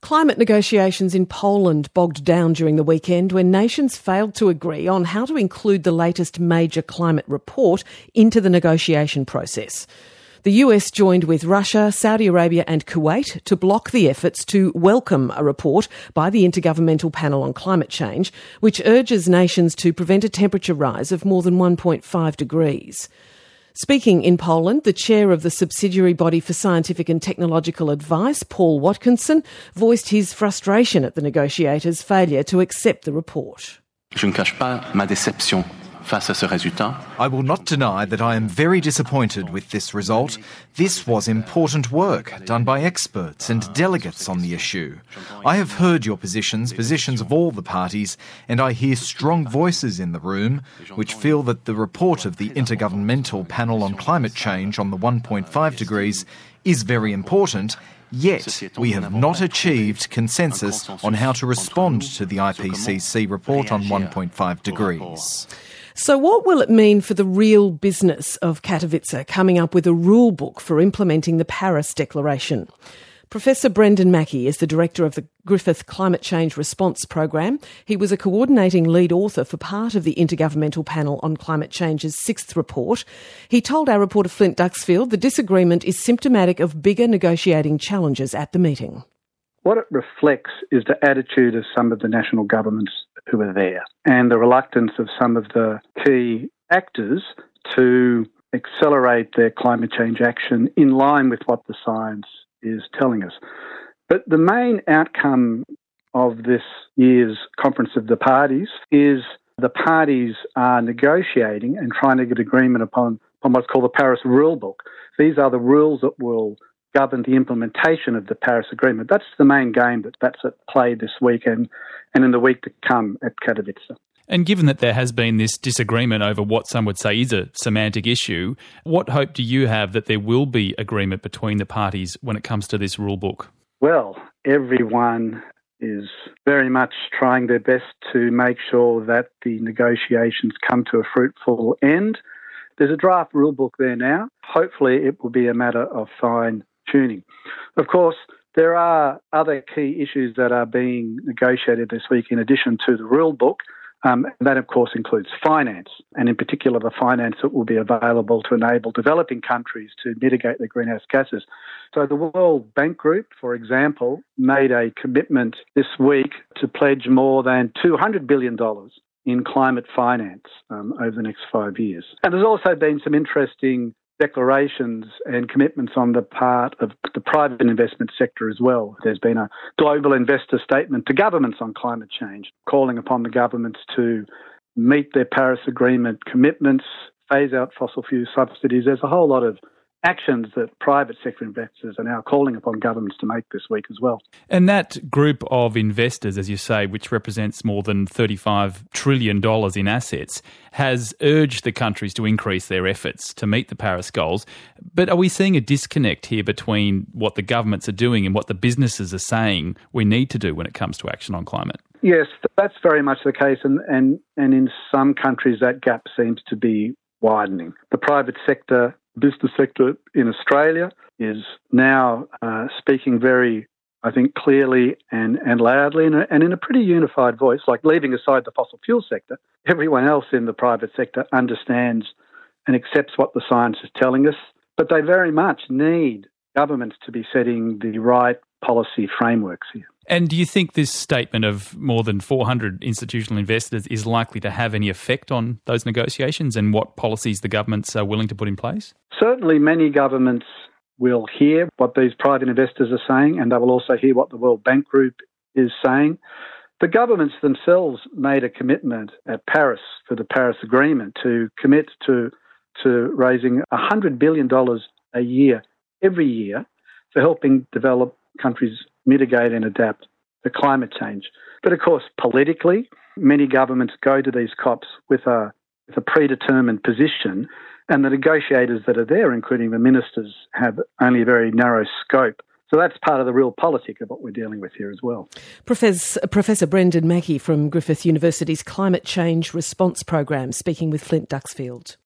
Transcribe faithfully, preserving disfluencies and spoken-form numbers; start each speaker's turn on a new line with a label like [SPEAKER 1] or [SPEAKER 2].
[SPEAKER 1] Climate negotiations in Poland bogged down during the weekend when nations failed to agree on how to include the latest major climate report into the negotiation process. The U S joined with Russia, Saudi Arabia and Kuwait to block the efforts to welcome a report by the Intergovernmental Panel on Climate Change, which urges nations to prevent a temperature rise of more than one point five degrees. Speaking in Poland, the chair of the subsidiary body for scientific and technological advice, Paul Watkinson, voiced his frustration at the negotiators' failure to accept the report.
[SPEAKER 2] Je ne cache pas ma déception face à ce résultat.
[SPEAKER 3] I will not deny that I am very disappointed with this result. This was important work done by experts and delegates on the issue. I have heard your positions, positions of all the parties, and I hear strong voices in the room which feel that the report of the Intergovernmental Panel on Climate Change on the one point five degrees is very important. Yet, we have not achieved consensus on how to respond to the I P C C report on one point five degrees.
[SPEAKER 1] So what will it mean for the real business of Katowice coming up with a rule book for implementing the Paris Declaration? Professor Brendan Mackey is the director of the Griffith Climate Change Response Program. He was a coordinating lead author for part of the Intergovernmental Panel on Climate Change's sixth report. He told our reporter Flint Duxfield the disagreement is symptomatic of bigger negotiating challenges at the meeting.
[SPEAKER 4] What it reflects is the attitude of some of the national governments who are there and the reluctance of some of the key actors to accelerate their climate change action in line with what the science is telling us. But the main outcome of this year's Conference of the Parties is the parties are negotiating and trying to get agreement upon, upon what's called the Paris Rule Book. These are the rules that will govern the implementation of the Paris Agreement. That's the main game that, that's at play this weekend and in the week to come at Katowice.
[SPEAKER 5] And given that there has been this disagreement over what some would say is a semantic issue, what hope do you have that there will be agreement between the parties when it comes to this rule book?
[SPEAKER 4] Well, everyone is very much trying their best to make sure that the negotiations come to a fruitful end. There's a draft rule book there now. Hopefully it will be a matter of fine tuning. Of course, there are other key issues that are being negotiated this week in addition to the rule book. Um, and that, of course, includes finance, and in particular the finance that will be available to enable developing countries to mitigate their greenhouse gases. So the World Bank Group, for example, made a commitment this week to pledge more than two hundred billion dollars in climate finance um, over the next five years. And there's also been some interesting declarations and commitments on the part of the private investment sector as well. There's been a global investor statement to governments on climate change, calling upon the governments to meet their Paris Agreement commitments, phase out fossil fuel subsidies. There's a whole lot of actions that private sector investors are now calling upon governments to make this week as well.
[SPEAKER 5] And that group of investors, as you say, which represents more than thirty-five trillion dollars in assets, has urged the countries to increase their efforts to meet the Paris goals. But are we seeing a disconnect here between what the governments are doing and what the businesses are saying we need to do when it comes to action on climate?
[SPEAKER 4] Yes, that's very much the case. And, and, and in some countries, that gap seems to be widening. The private sector business sector in Australia is now uh, speaking very, I think, clearly and, and loudly and, and in a pretty unified voice, like leaving aside the fossil fuel sector. Everyone else in the private sector understands and accepts what the science is telling us, but they very much need governments to be setting the right policy frameworks here.
[SPEAKER 5] And do you think this statement of more than four hundred institutional investors is likely to have any effect on those negotiations and what policies the governments are willing to put in place?
[SPEAKER 4] Certainly many governments will hear what these private investors are saying, and they will also hear what the World Bank Group is saying. The governments themselves made a commitment at Paris for the Paris Agreement to commit to, to raising one hundred billion dollars a year, every year, for helping develop countries mitigate and adapt to climate change. But of course, politically, many governments go to these COPs with a, with a predetermined position, and the negotiators that are there, including the ministers, have only a very narrow scope. So that's part of the real politic of what we're dealing with here as well.
[SPEAKER 1] Professor, Professor Brendan Mackey from Griffith University's Climate Change Response Program, speaking with Flint Duxfield.